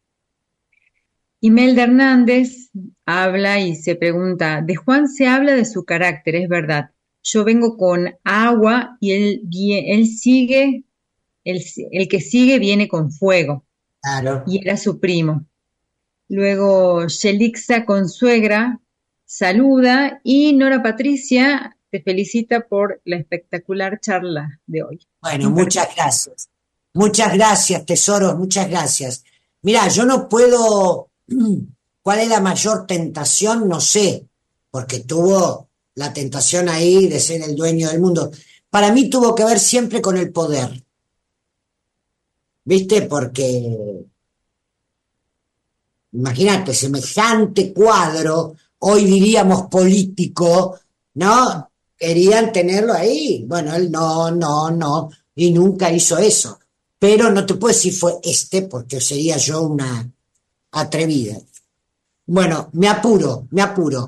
Imelda Hernández habla y se pregunta, de Juan se habla de su carácter, es verdad. Yo vengo con agua y él, él sigue, el, el que sigue viene con fuego. Claro. Y era su primo. Luego Shelixa Consuegra saluda y Nora Patricia te felicita por la espectacular charla de hoy. Bueno, muchas gracias. Muchas gracias, tesoros, muchas gracias. Mirá, yo no puedo... ¿Cuál es la mayor tentación? No sé, porque tuvo la tentación ahí de ser el dueño del mundo. Para mí tuvo que ver siempre con el poder. ¿Viste? Porque... Imagínate, semejante cuadro, hoy diríamos político, ¿no? Querían tenerlo ahí. Bueno, él no, no, no, y nunca hizo eso. Pero no te puedo decir fue este, porque sería yo una atrevida. Bueno, me apuro, me apuro.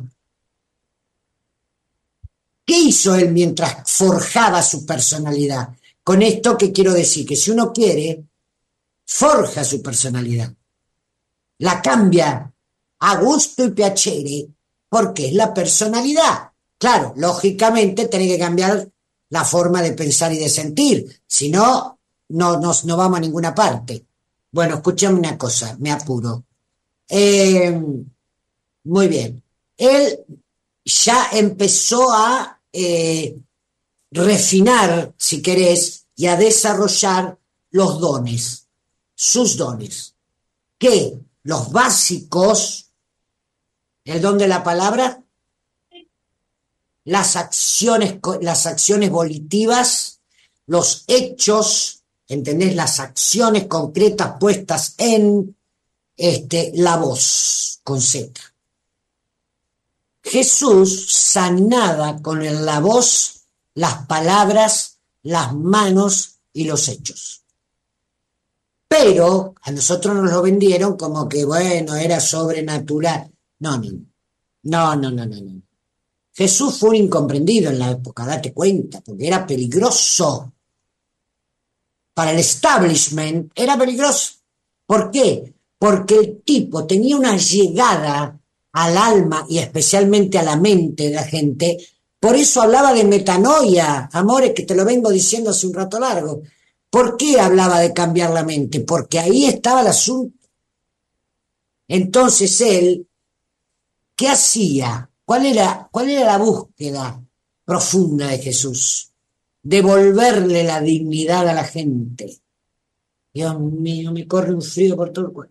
¿Qué hizo él mientras forjaba su personalidad? Con esto que quiero decir, que si uno quiere, forja su personalidad. La cambia a gusto y piacere, porque es la personalidad. Claro, lógicamente tiene que cambiar la forma de pensar y de sentir, si no, no, no, no vamos a ninguna parte. Bueno, escúchame una cosa, me apuro. Eh, muy bien. Él ya empezó a eh, refinar, si querés, y a desarrollar los dones, sus dones, que los básicos El don de la palabra, las acciones, las acciones volitivas, los hechos, ¿entendés? Las acciones concretas puestas en este, la voz, con Z. Jesús sanaba con la voz, las palabras, las manos y los hechos. Pero a nosotros nos lo vendieron como que, bueno, era sobrenatural. No, no, no, no, no, no, no. Jesús fue un incomprendido en la época, date cuenta, porque era peligroso. Para el establishment era peligroso. ¿Por qué? Porque el tipo tenía una llegada al alma y especialmente a la mente de la gente. Por eso hablaba de metanoia, amores, que te lo vengo diciendo hace un rato largo. ¿Por qué hablaba de cambiar la mente? Porque ahí estaba el asunto. Entonces él, ¿qué hacía? ¿Cuál era, cuál era la búsqueda profunda de Jesús? Devolverle la dignidad a la gente. Dios mío, me corre un frío por todo el cuerpo.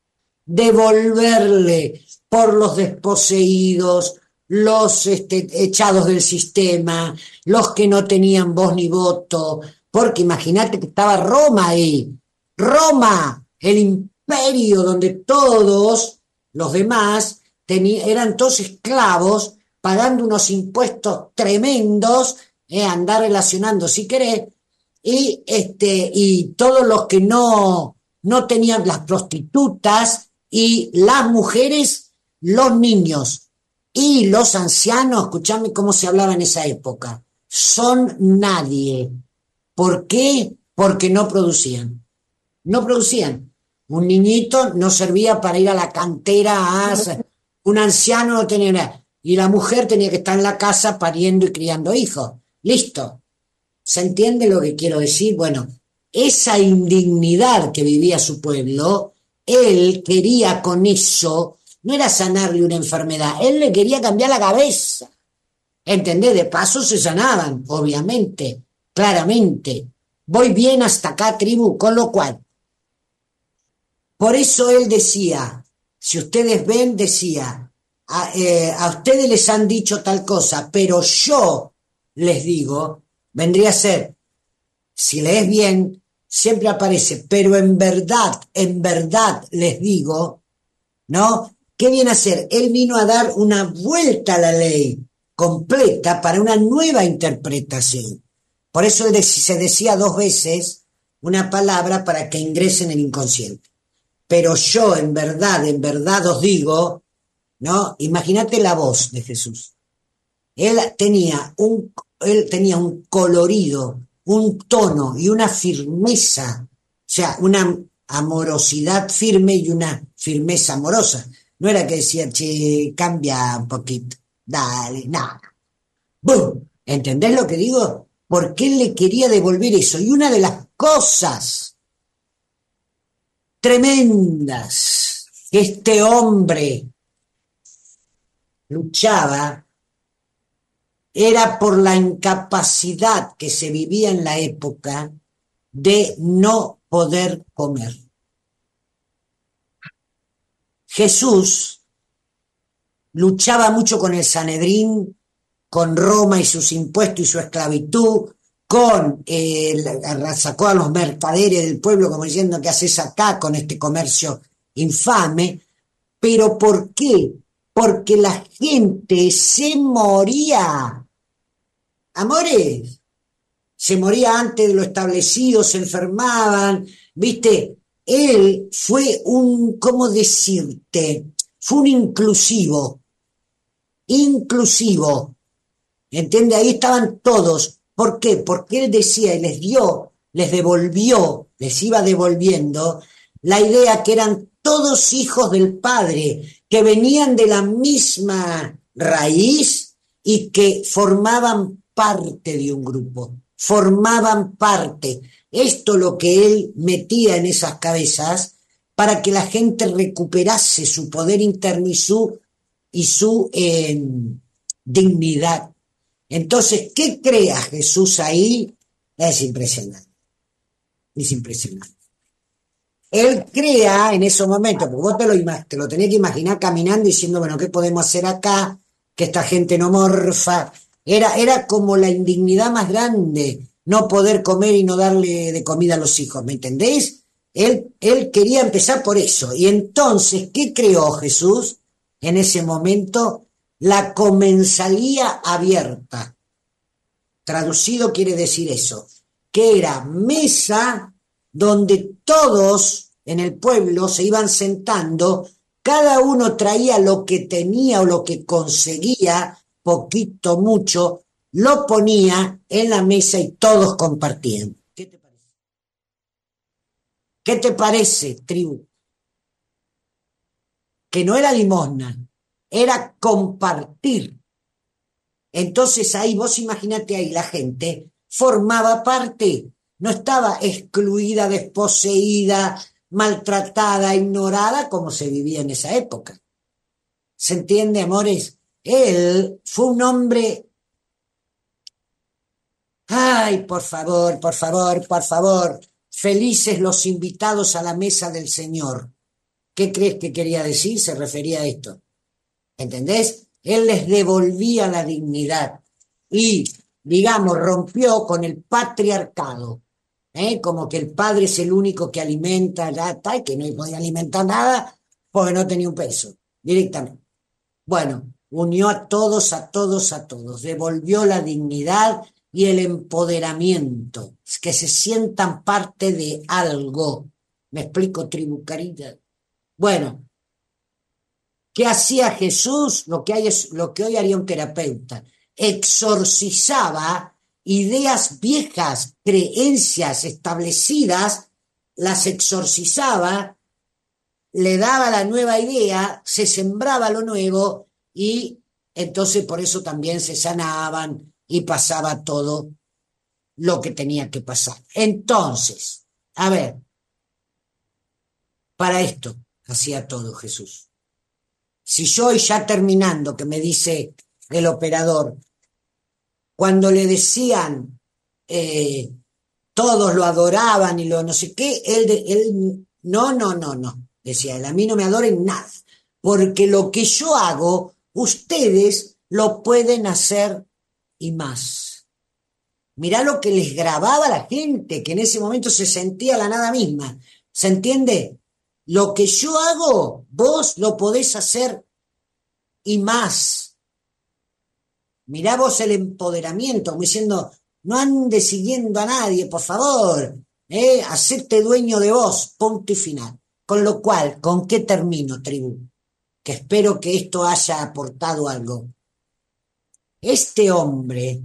Devolverle por los desposeídos, los este, echados del sistema, los que no tenían voz ni voto, porque imagínate que estaba Roma ahí, Roma, el imperio donde todos los demás tenían, eran todos esclavos, pagando unos impuestos tremendos, eh, andar relacionando si querés, y, este, y todos los que no, no tenían, las prostitutas y las mujeres, los niños y los ancianos, escuchame cómo se hablaba en esa época, son nadie. ¿Por qué? Porque no producían. No producían. Un niñito no servía para ir a la cantera, a, un anciano no tenía nada. Y la mujer tenía que estar en la casa pariendo y criando hijos. Listo. ¿Se entiende lo que quiero decir? Bueno, esa indignidad que vivía su pueblo, él quería con eso, no era sanarle una enfermedad, él le quería cambiar la cabeza. ¿Entendés? De paso se sanaban, obviamente, claramente. Voy bien hasta acá, tribu, con lo cual, por eso él decía, si ustedes ven, decía, a, eh, a ustedes les han dicho tal cosa, pero yo les digo, vendría a ser, si lees bien, siempre aparece, pero en verdad, en verdad les digo, ¿no? ¿Qué viene a hacer? Él vino a dar una vuelta a la ley completa para una nueva interpretación. Por eso se decía dos veces una palabra para que ingrese en el inconsciente. Pero yo en verdad, en verdad os digo, ¿no? Imagínate la voz de Jesús. Él tenía un, él tenía un colorido, un tono y una firmeza, o sea, una amorosidad firme y una firmeza amorosa. No era que decía, che, cambia un poquito, dale, nada. ¡Bum! ¿Entendés lo que digo? Porque él le quería devolver eso. Y una de las cosas tremendas que este hombre luchaba era por la incapacidad que se vivía en la época de no poder comer. Jesús luchaba mucho con el Sanedrín, con Roma y sus impuestos y su esclavitud, con eh, sacó a los mercaderes del pueblo como diciendo ¿qué haces acá con este comercio infame? ¿Pero por qué? Porque la gente se moría. Amores, se moría antes de lo establecido, se enfermaban, ¿viste? Él fue un, ¿cómo decirte? Fue un inclusivo, inclusivo, ¿entiende? Ahí estaban todos. ¿Por qué? Porque él decía y les dio, les devolvió, les iba devolviendo la idea que eran todos hijos del Padre, que venían de la misma raíz y que formaban parte de un grupo, formaban parte. Esto lo que él metía en esas cabezas para que la gente recuperase su poder interno y su, y su eh, dignidad. Entonces, ¿qué crea Jesús ahí? Es impresionante, es impresionante. él crea en esos momentos, porque vos te lo, ima- te lo tenés que imaginar caminando diciendo, bueno, ¿qué podemos hacer acá? Que esta gente no morfa. Era, era como la indignidad más grande, no poder comer y no darle de comida a los hijos, ¿me entendéis? Él, él quería empezar por eso. Y entonces, ¿qué creó Jesús en ese momento? La comensalía abierta. Traducido quiere decir eso, que era mesa donde todos en el pueblo se iban sentando, cada uno traía lo que tenía o lo que conseguía, poquito, mucho, lo ponía en la mesa y todos compartían. ¿Qué te parece? ¿Qué te parece, tribu? Que no era limosna, era compartir. Entonces ahí, vos imaginate ahí, la gente formaba parte, no estaba excluida, desposeída, maltratada, ignorada, como se vivía en esa época. ¿Se entiende, amores? Él fue un hombre... Ay, por favor, por favor, por favor, felices los invitados a la mesa del Señor. ¿Qué crees que quería decir? Se refería a esto. ¿Entendés? Él les devolvía la dignidad y, digamos, rompió con el patriarcado, ¿eh? Como que el padre es el único que alimenta, ya, tal, que no podía alimentar nada porque no tenía un peso, directamente. Bueno, unió a todos, a todos, a todos, devolvió la dignidad y el empoderamiento, que se sientan parte de algo. ¿Me explico, tribu querida? Bueno, ¿qué hacía Jesús? Lo que, hay es, lo que hoy haría un terapeuta. Exorcizaba ideas viejas, creencias establecidas, las exorcizaba, le daba la nueva idea, se sembraba lo nuevo y entonces por eso también se sanaban y pasaba todo lo que tenía que pasar. Entonces, a ver, para esto hacía todo Jesús. Si yo, y ya terminando, que me dice el operador, cuando le decían, eh, todos lo adoraban y lo no sé qué, él, él no, no, no, no, decía él, a mí no me adoren nada, porque lo que yo hago, ustedes lo pueden hacer y más. Mirá lo que les grababa a la gente, que en ese momento se sentía la nada misma. ¿Se entiende? Lo que yo hago, vos lo podés hacer y más. Mirá vos el empoderamiento, como diciendo, no andes siguiendo a nadie, por favor, ¿eh? Hacerte dueño de vos, punto y final. Con lo cual, ¿con qué termino, tribu? Que espero que esto haya aportado algo. Este hombre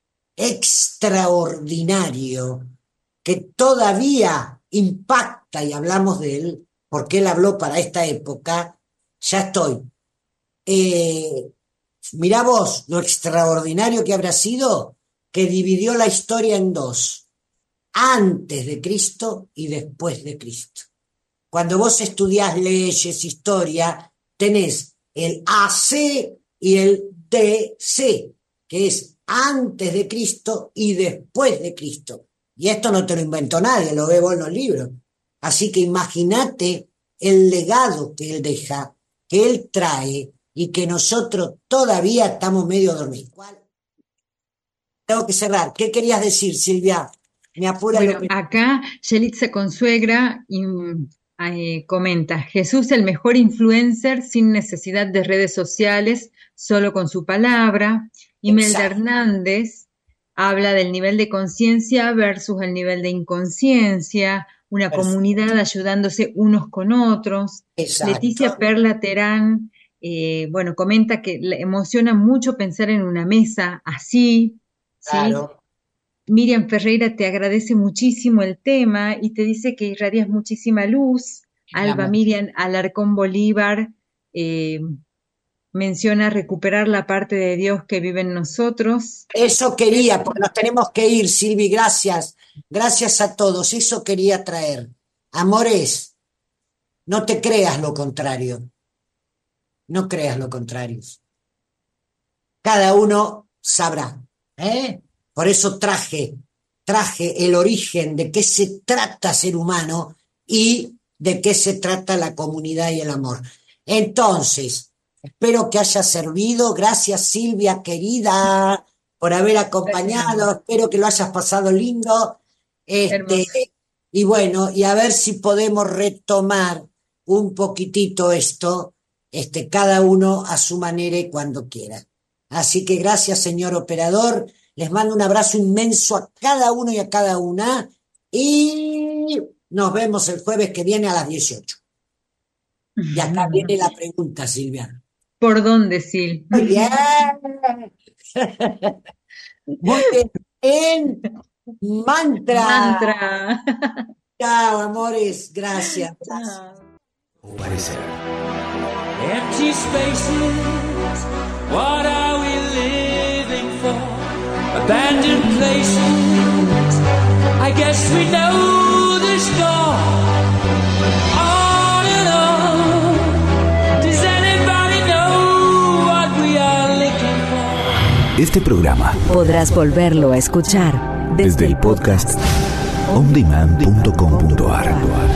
extraordinario, que todavía impacta, y hablamos de él, porque él habló para esta época, ya estoy. Eh, mirá vos lo extraordinario que habrá sido, que dividió la historia en dos, antes de Cristo y después de Cristo. Cuando vos estudiás leyes, historia, tenés el A C y el D C, que es antes de Cristo y después de Cristo. Y esto no te lo inventó nadie, lo veo en los libros. Así que imagínate el legado que él deja, que él trae, y que nosotros todavía estamos medio dormidos. ¿Cuál? Tengo que cerrar. ¿Qué querías decir, Silvia? Me apura Bueno, lo... acá Yelitza Consuegra y, eh, comenta, Jesús el mejor influencer sin necesidad de redes sociales, solo con su palabra. Imelda Exacto. Hernández habla del nivel de conciencia versus el nivel de inconsciencia, una Perfecto. comunidad ayudándose unos con otros. Exacto. Leticia Perla Terán, eh, bueno, comenta que le emociona mucho pensar en una mesa así, ¿sí? Claro. Miriam Ferreira te agradece muchísimo el tema y te dice que irradias muchísima luz. Mi Alba amor. Miriam Alarcón Bolívar eh, menciona recuperar la parte de Dios que vive en nosotros. Eso quería, porque nos tenemos que ir, Silvi, gracias. Gracias a todos, eso quería traer. Amores, no te creas lo contrario. No creas lo contrario. Cada uno sabrá, ¿eh? Por eso traje, traje el origen de qué se trata ser humano y de qué se trata la comunidad y el amor. Entonces, espero que haya servido. Gracias, Silvia, querida, por haber acompañado. Gracias. Espero que lo hayas pasado lindo. Este, Hermoso. y bueno, y a ver si podemos retomar un poquitito esto, este, cada uno a su manera y cuando quiera. Así que gracias, señor operador. Les mando un abrazo inmenso a cada uno y a cada una. Y nos vemos el jueves que viene a las dieciocho. Y acá viene la pregunta, Silvia. ¿Por dónde, Sil? Muy bien. Muy bien. Mantra. Mantra. Chao, amores. Gracias. Parecer. Empty spaces, what are we living for? Abandoned places, I guess we know the score. On and on, does anybody know what we are looking for? Este programa Podrás volverlo a escuchar desde el podcast on demand punto com punto a r.